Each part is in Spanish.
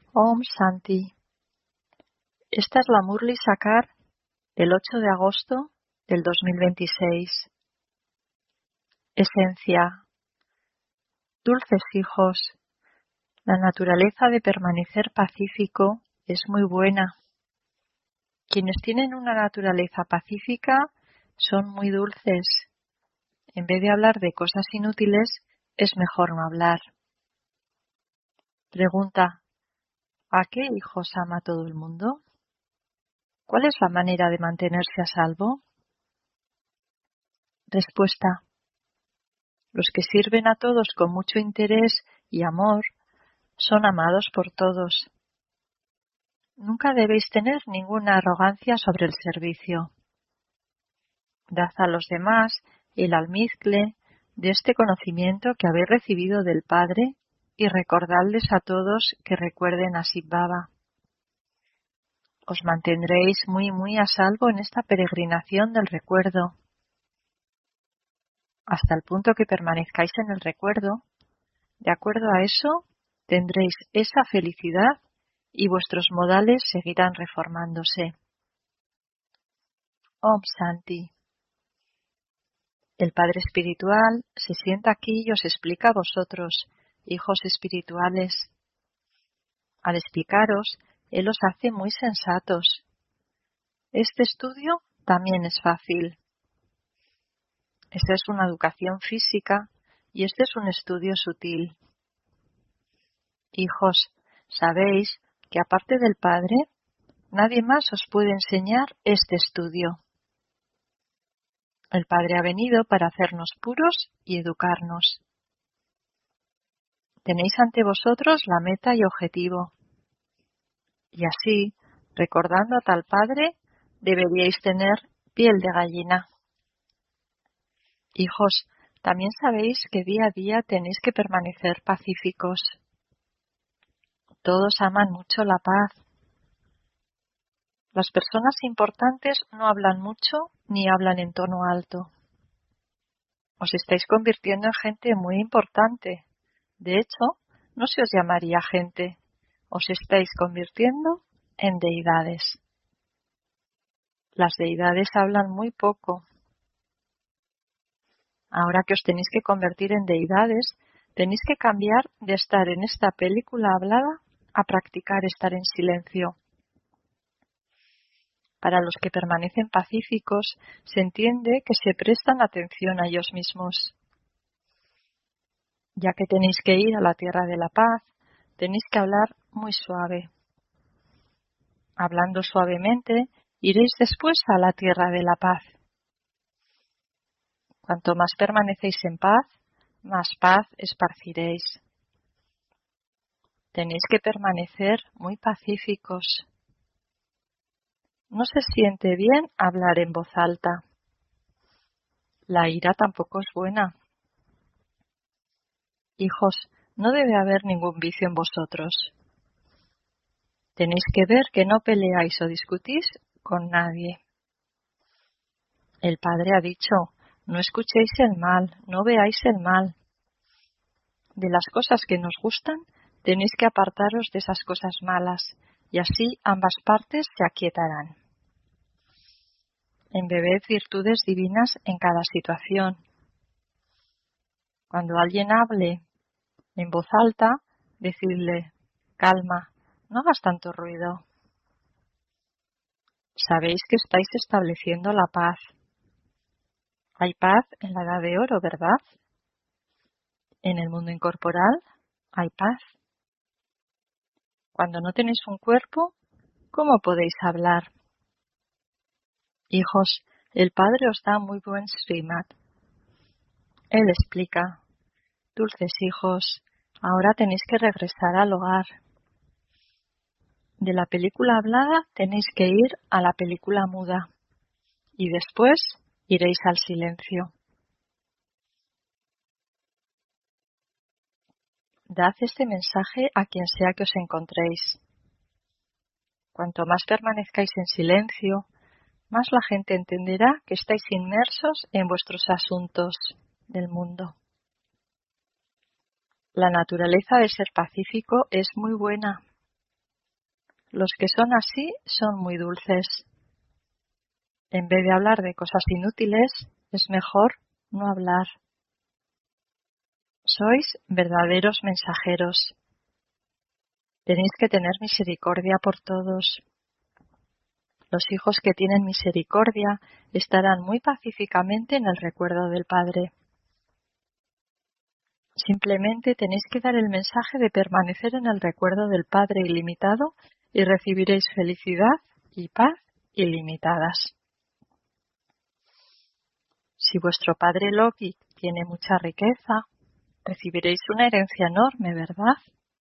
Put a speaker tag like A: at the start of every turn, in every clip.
A: Om Shanti. Esta es la Murli Sakar del 8 de agosto del 2026. Esencia. Dulces hijos, la naturaleza de permanecer pacífico es muy buena. Quienes tienen una naturaleza pacífica son muy dulces. En vez de hablar de cosas inútiles, es mejor no hablar. Pregunta: ¿a qué hijos ama todo el mundo? ¿Cuál es la manera de mantenerse a salvo? Respuesta: los que sirven a todos con mucho interés y amor son amados por todos. Nunca debéis tener ninguna arrogancia sobre el servicio. Dad a los demás el almizcle de este conocimiento que habéis recibido del Padre y recordadles a todos que recuerden a Shiv Baba. Os mantendréis muy a salvo en esta peregrinación del recuerdo. Hasta el punto que permanezcáis en el recuerdo, de acuerdo a eso, tendréis esa felicidad y vuestros modales seguirán reformándose. Om Shanti. El Padre Espiritual se sienta aquí y os explica a vosotros, hijos espirituales. Al explicaros, Él os hace muy sensatos. Este estudio también es fácil. Esta es una educación física y este es un estudio sutil. Hijos, sabéis que aparte del Padre, nadie más os puede enseñar este estudio. El Padre ha venido para hacernos puros y educarnos. Tenéis ante vosotros la meta y objetivo. Y así, recordando a tal Padre, deberíais tener piel de gallina. Hijos, también sabéis que día a día tenéis que permanecer pacíficos. Todos aman mucho la paz. Las personas importantes no hablan mucho ni hablan en tono alto. Os estáis convirtiendo en gente muy importante. De hecho, no se os llamaría gente. Os estáis convirtiendo en deidades. Las deidades hablan muy poco. Ahora que os tenéis que convertir en deidades, tenéis que cambiar de estar en esta película hablada a practicar estar en silencio. Para los que permanecen pacíficos, se entiende que se prestan atención a ellos mismos. Ya que tenéis que ir a la tierra de la paz, tenéis que hablar muy suave. Hablando suavemente, iréis después a la tierra de la paz. Cuanto más permanecéis en paz esparciréis. Tenéis que permanecer muy pacíficos. No se siente bien hablar en voz alta. La ira tampoco es buena. Hijos, no debe haber ningún vicio en vosotros. Tenéis que ver que no peleáis o discutís con nadie. El Padre ha dicho: no escuchéis el mal, no veáis el mal. De las cosas que nos gustan, tenéis que apartaros de esas cosas malas, y así ambas partes se aquietarán. Embebed virtudes divinas en cada situación. Cuando alguien hable en voz alta, decidle: calma, no hagas tanto ruido. Sabéis que estáis estableciendo la paz. Hay paz en la edad de oro, ¿verdad? En el mundo incorporal hay paz. Cuando no tenéis un cuerpo, ¿cómo podéis hablar? Hijos, el Padre os da muy buen Srimad. Él explica: dulces hijos, ahora tenéis que regresar al hogar. De la película hablada tenéis que ir a la película muda y después iréis al silencio. Dad este mensaje a quien sea que os encontréis. Cuanto más permanezcáis en silencio, más la gente entenderá que estáis inmersos en vuestros asuntos del mundo. La naturaleza de ser pacífico es muy buena. Los que son así son muy dulces. En vez de hablar de cosas inútiles, es mejor no hablar. Sois verdaderos mensajeros. Tenéis que tener misericordia por todos. Los hijos que tienen misericordia estarán muy pacíficamente en el recuerdo del Padre. Simplemente tenéis que dar el mensaje de permanecer en el recuerdo del Padre ilimitado y recibiréis felicidad y paz ilimitadas. Si vuestro padre Loki tiene mucha riqueza, recibiréis una herencia enorme, ¿verdad?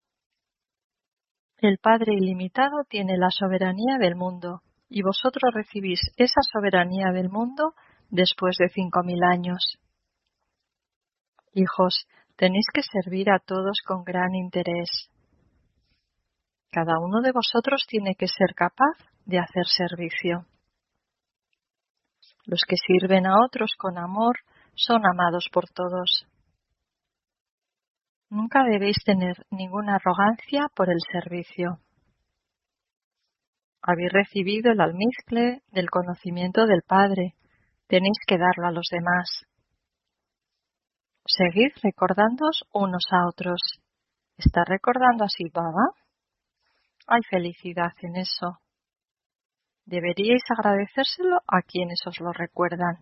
A: El Padre ilimitado tiene la soberanía del mundo y vosotros recibís esa soberanía del mundo después de 5000 años. Hijos, tenéis que servir a todos con gran interés. Cada uno de vosotros tiene que ser capaz de hacer servicio. Los que sirven a otros con amor son amados por todos. Nunca debéis tener ninguna arrogancia por el servicio. Habéis recibido el almizcle del conocimiento del Padre. Tenéis que darlo a los demás. Seguid recordándoos unos a otros. ¿Está recordando así Baba? Hay felicidad en eso. Deberíais agradecérselo a quienes os lo recuerdan.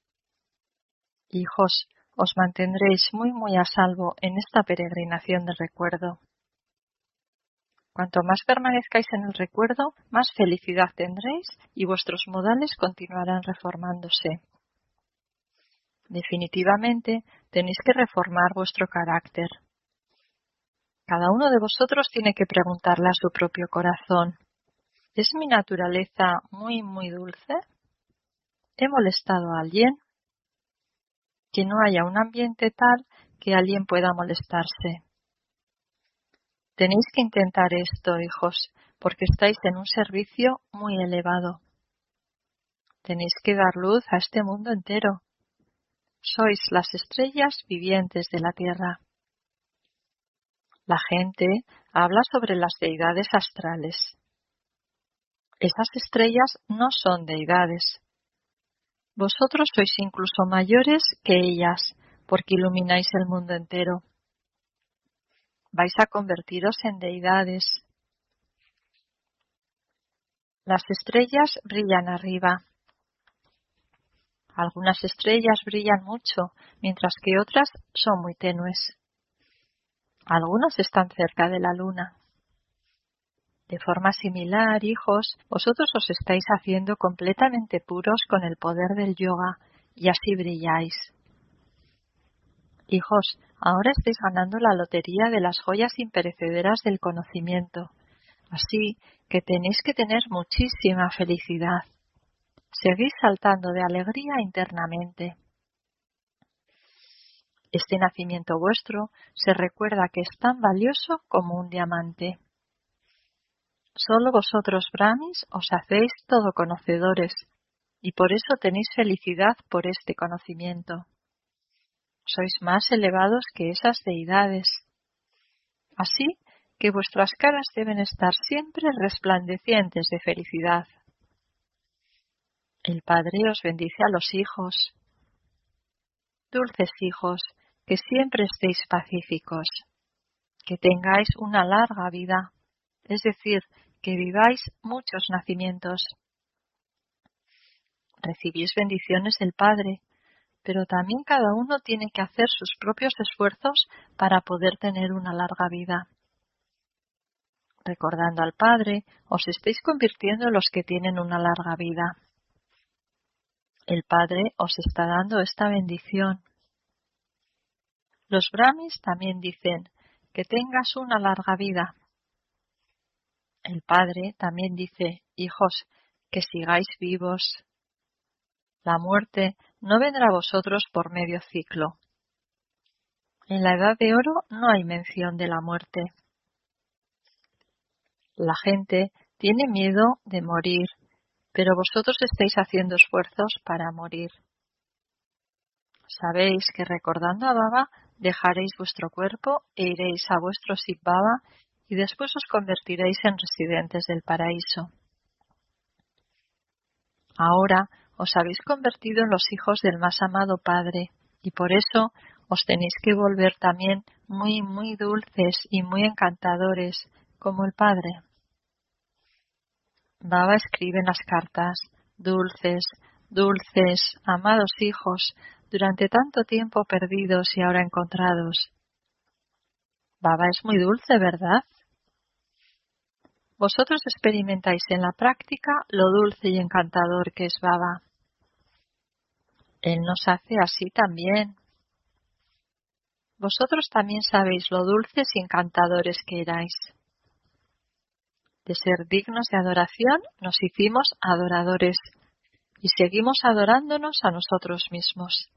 A: Hijos, os mantendréis muy a salvo en esta peregrinación del recuerdo. Cuanto más permanezcáis en el recuerdo, más felicidad tendréis y vuestros modales continuarán reformándose. Definitivamente, tenéis que reformar vuestro carácter. Cada uno de vosotros tiene que preguntarle a su propio corazón: ¿es mi naturaleza muy dulce? ¿He molestado a alguien? Que no haya un ambiente tal que alguien pueda molestarse. Tenéis que intentar esto, hijos, porque estáis en un servicio muy elevado. Tenéis que dar luz a este mundo entero. Sois las estrellas vivientes de la tierra. La gente habla sobre las deidades astrales. Esas estrellas no son deidades. Vosotros sois incluso mayores que ellas, porque ilumináis el mundo entero. Vais a convertiros en deidades. Las estrellas brillan arriba. Algunas estrellas brillan mucho, mientras que otras son muy tenues. Algunas están cerca de la luna. De forma similar, hijos, vosotros os estáis haciendo completamente puros con el poder del yoga y así brilláis. Hijos, ahora estáis ganando la lotería de las joyas imperecederas del conocimiento, así que tenéis que tener muchísima felicidad. Seguís saltando de alegría internamente. Este nacimiento vuestro se recuerda que es tan valioso como un diamante. Solo vosotros, Brahmis, os hacéis todo conocedores, y por eso tenéis felicidad por este conocimiento. Sois más elevados que esas deidades. Así que vuestras caras deben estar siempre resplandecientes de felicidad. El Padre os bendice a los hijos. Dulces hijos, que siempre estéis pacíficos, que tengáis una larga vida, es decir, que viváis muchos nacimientos. Recibís bendiciones del Padre, pero también cada uno tiene que hacer sus propios esfuerzos para poder tener una larga vida. Recordando al Padre, os estáis convirtiendo en los que tienen una larga vida. El Padre os está dando esta bendición. Los Brahmis también dicen que tengas una larga vida. El Padre también dice: hijos, que sigáis vivos. La muerte no vendrá a vosotros por medio ciclo. En la Edad de Oro no hay mención de la muerte. La gente tiene miedo de morir, pero vosotros estáis haciendo esfuerzos para morir. Sabéis que recordando a Baba dejaréis vuestro cuerpo e iréis a vuestro Siddh Baba y después os convertiréis en residentes del paraíso. Ahora os habéis convertido en los hijos del más amado Padre, y por eso os tenéis que volver también muy, muy dulces y muy encantadores, como el Padre. Baba escribe en las cartas: dulces, dulces, amados hijos, durante tanto tiempo perdidos y ahora encontrados. Baba es muy dulce, ¿verdad? Vosotros experimentáis en la práctica lo dulce y encantador que es Baba. Él nos hace así también. Vosotros también sabéis lo dulces y encantadores que erais. De ser dignos de adoración, nos hicimos adoradores y seguimos adorándonos a nosotros mismos.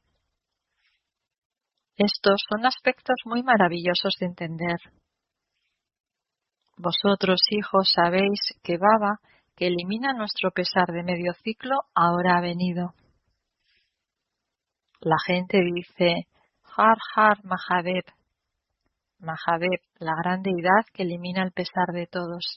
A: Estos son aspectos muy maravillosos de entender. Vosotros, hijos, sabéis que Baba, que elimina nuestro pesar de medio ciclo, ahora ha venido. La gente dice: Har Har Mahadev. Mahadev, la gran deidad que elimina el pesar de todos.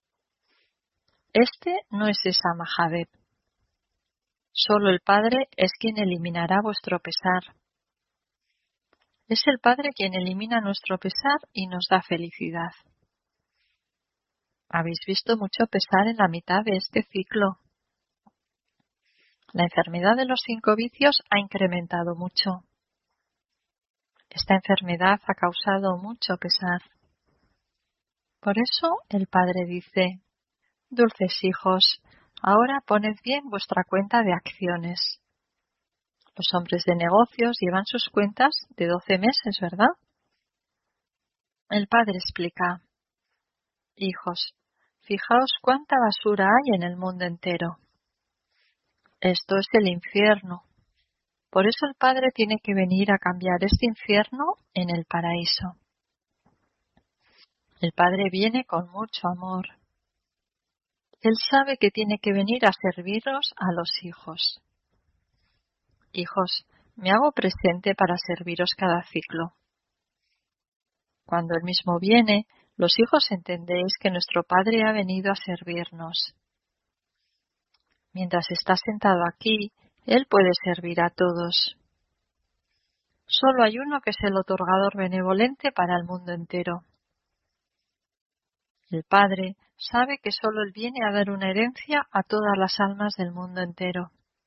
A: Este no es esa Mahadev. Solo el Padre es quien eliminará vuestro pesar. Es el Padre quien elimina nuestro pesar y nos da felicidad. Habéis visto mucho pesar en la mitad de este ciclo. La enfermedad de los 5 vicios ha incrementado mucho. Esta enfermedad ha causado mucho pesar. Por eso el Padre dice: dulces hijos, ahora poned bien vuestra cuenta de acciones. Los hombres de negocios llevan sus cuentas de 12 meses, ¿verdad? El Padre explica: hijos, fijaos cuánta basura hay en el mundo entero. Esto es el infierno. Por eso el Padre tiene que venir a cambiar este infierno en el paraíso. El Padre viene con mucho amor. Él sabe que tiene que venir a serviros a los hijos. Hijos, me hago presente para serviros cada ciclo. Cuando Él mismo viene, los hijos entendéis que nuestro Padre ha venido a servirnos. Mientras está sentado aquí, Él puede servir a todos. Solo hay uno que es el otorgador benevolente para el mundo entero. El Padre sabe que solo Él viene a dar una herencia a todas las almas del mundo entero.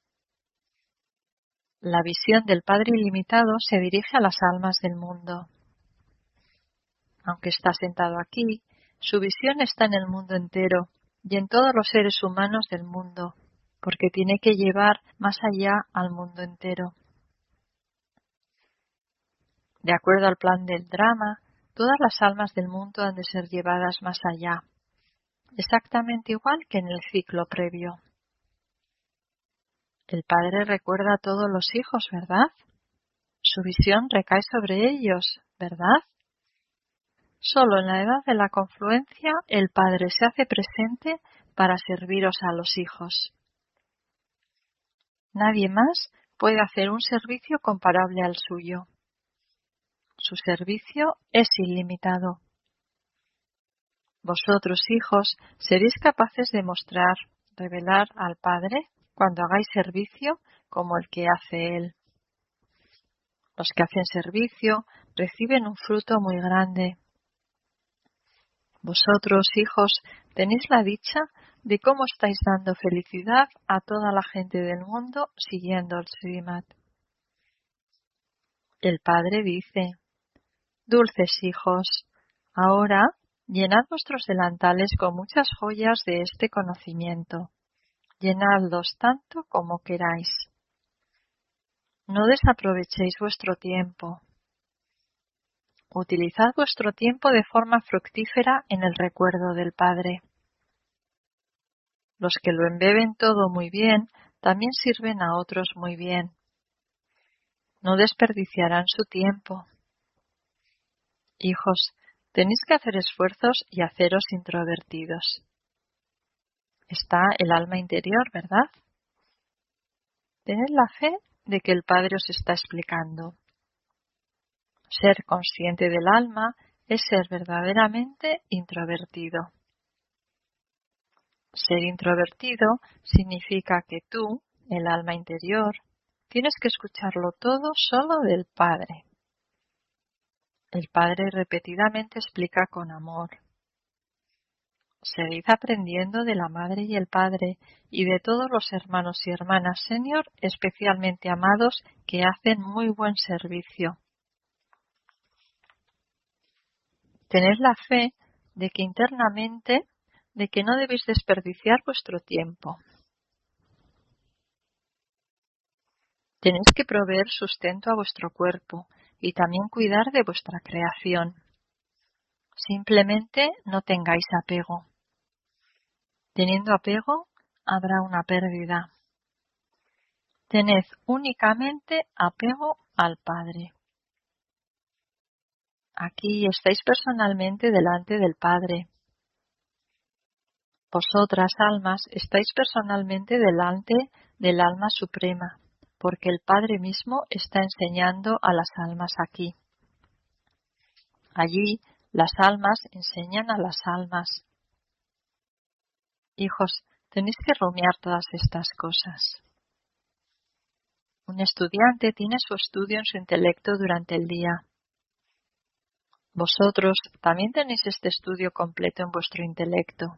A: La visión del Padre ilimitado se dirige a las almas del mundo. Aunque está sentado aquí, su visión está en el mundo entero y en todos los seres humanos del mundo, porque tiene que llevar más allá al mundo entero. De acuerdo al plan del drama, todas las almas del mundo han de ser llevadas más allá, exactamente igual que en el ciclo previo. El Padre recuerda a todos los hijos, ¿verdad? Su visión recae sobre ellos, ¿verdad? Solo en la edad de la confluencia el Padre se hace presente para serviros a los hijos. Nadie más puede hacer un servicio comparable al suyo. Su servicio es ilimitado. Vosotros, hijos, seréis capaces de mostrar, revelar al Padre cuando hagáis servicio como el que hace Él. Los que hacen servicio reciben un fruto muy grande. Vosotros, hijos, tenéis la dicha de cómo estáis dando felicidad a toda la gente del mundo siguiendo el Srimad. El Padre dice: dulces hijos, ahora llenad vuestros delantales con muchas joyas de este conocimiento. Llenadlos tanto como queráis. No desaprovechéis vuestro tiempo. Utilizad vuestro tiempo de forma fructífera en el recuerdo del Padre. Los que lo embeben todo muy bien, también sirven a otros muy bien. No desperdiciarán su tiempo. Hijos, tenéis que hacer esfuerzos y haceros introvertidos. Está el alma interior, ¿verdad? Tened la fe de que el Padre os está explicando. Ser consciente del alma es ser verdaderamente introvertido. Ser introvertido significa que tú, el alma interior, tienes que escucharlo todo solo del Padre. El Padre repetidamente explica con amor. Seguid aprendiendo de la Madre y el Padre y de todos los hermanos y hermanas senior especialmente amados que hacen muy buen servicio. Tened la fe de que internamente, de que no debéis desperdiciar vuestro tiempo. Tenéis que proveer sustento a vuestro cuerpo y también cuidar de vuestra creación. Simplemente no tengáis apego. Teniendo apego, habrá una pérdida. Tened únicamente apego al Padre. Aquí estáis personalmente delante del Padre. Vosotras, almas, estáis personalmente delante del alma suprema, porque el Padre mismo está enseñando a las almas aquí. Allí, las almas enseñan a las almas. Hijos, tenéis que rumiar todas estas cosas. Un estudiante tiene su estudio en su intelecto durante el día. Vosotros también tenéis este estudio completo en vuestro intelecto.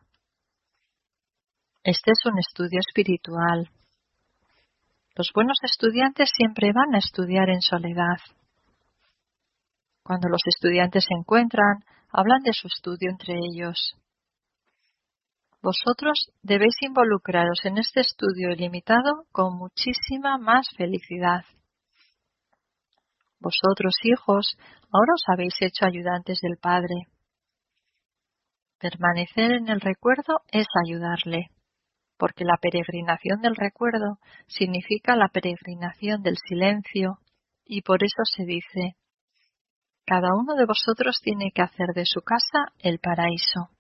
A: Este es un estudio espiritual. Los buenos estudiantes siempre van a estudiar en soledad. Cuando los estudiantes se encuentran, hablan de su estudio entre ellos. Vosotros debéis involucraros en este estudio ilimitado con muchísima más felicidad. Vosotros, hijos, ahora os habéis hecho ayudantes del Padre. Permanecer en el recuerdo es ayudarle, porque la peregrinación del recuerdo significa la peregrinación del silencio, y por eso se dice: cada uno de vosotros tiene que hacer de su casa el paraíso.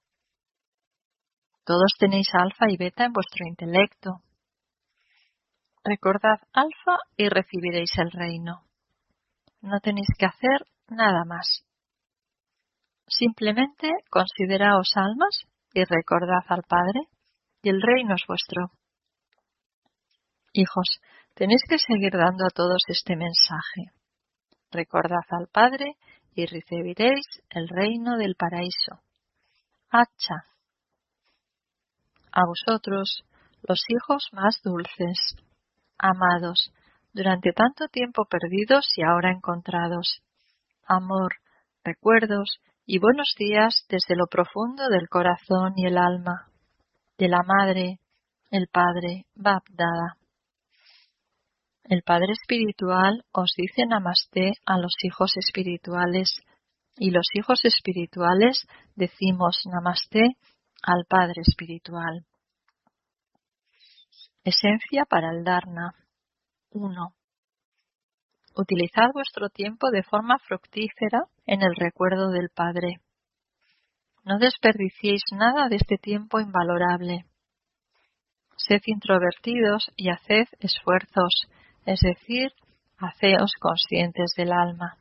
A: Todos tenéis alfa y beta en vuestro intelecto. Recordad alfa y recibiréis el reino. No tenéis que hacer nada más. Simplemente consideraos almas y recordad al Padre, y el reino es vuestro. Hijos, tenéis que seguir dando a todos este mensaje. Recordad al Padre y recibiréis el reino del paraíso. Hacha. A vosotros, los hijos más dulces, amados, durante tanto tiempo perdidos y ahora encontrados. Amor, recuerdos y buenos días desde lo profundo del corazón y el alma, de la Madre, el Padre, Bab-Dada. El Padre Espiritual os dice Namasté a los hijos espirituales y los hijos espirituales decimos Namasté al Padre Espiritual. Esencia para el Dharna. 1. Utilizad vuestro tiempo de forma fructífera en el recuerdo del Padre. No desperdiciéis nada de este tiempo invalorable. Sed introvertidos y haced esfuerzos, es decir, haceos conscientes del alma.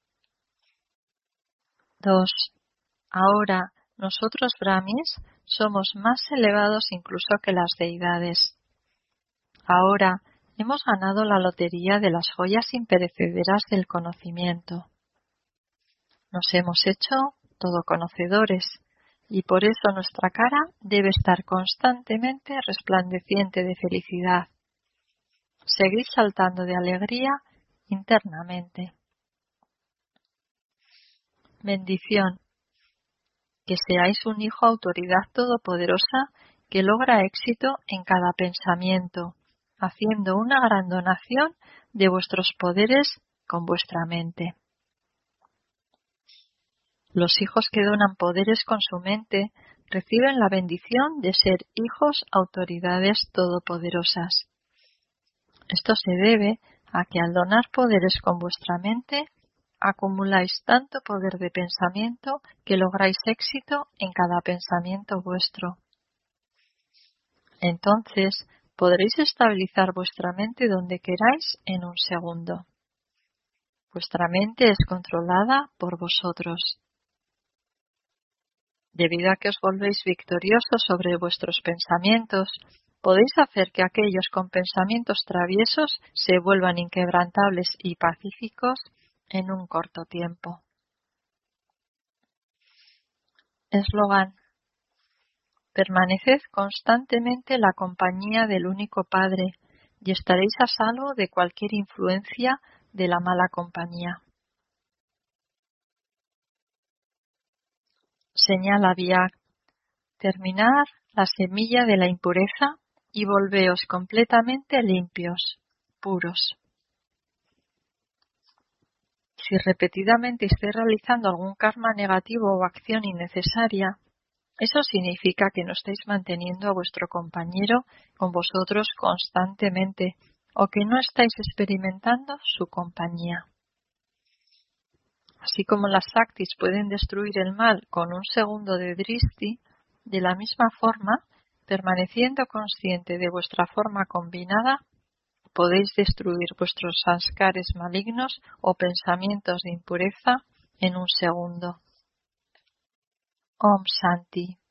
A: 2. Ahora, nosotros Brahmis somos más elevados incluso que las deidades. Ahora, hemos ganado la lotería de las joyas imperecederas del conocimiento. Nos hemos hecho todoconocedores y por eso nuestra cara debe estar constantemente resplandeciente de felicidad. Seguid saltando de alegría internamente. Bendición. Que seáis un hijo autoridad todopoderosa que logra éxito en cada pensamiento, haciendo una gran donación de vuestros poderes con vuestra mente. Los hijos que donan poderes con su mente reciben la bendición de ser hijos autoridades todopoderosas. Esto se debe a que al donar poderes con vuestra mente, acumuláis tanto poder de pensamiento que lográis éxito en cada pensamiento vuestro. Entonces podréis estabilizar vuestra mente donde queráis en un segundo. Vuestra mente es controlada por vosotros. Debido a que os volvéis victoriosos sobre vuestros pensamientos, podéis hacer que aquellos con pensamientos traviesos se vuelvan inquebrantables y pacíficos en un corto tiempo. Eslogan: permaneced constantemente en la compañía del único Padre y estaréis a salvo de cualquier influencia de la mala compañía. Señala Biak: terminad la semilla de la impureza y volveos completamente limpios, puros. Si repetidamente estáis realizando algún karma negativo o acción innecesaria, eso significa que no estáis manteniendo a vuestro compañero con vosotros constantemente o que no estáis experimentando su compañía. Así como las Shaktis pueden destruir el mal con un segundo de drishti, de la misma forma, permaneciendo consciente de vuestra forma combinada, podéis destruir vuestros sanskares malignos o pensamientos de impureza en un segundo. Om Shanti.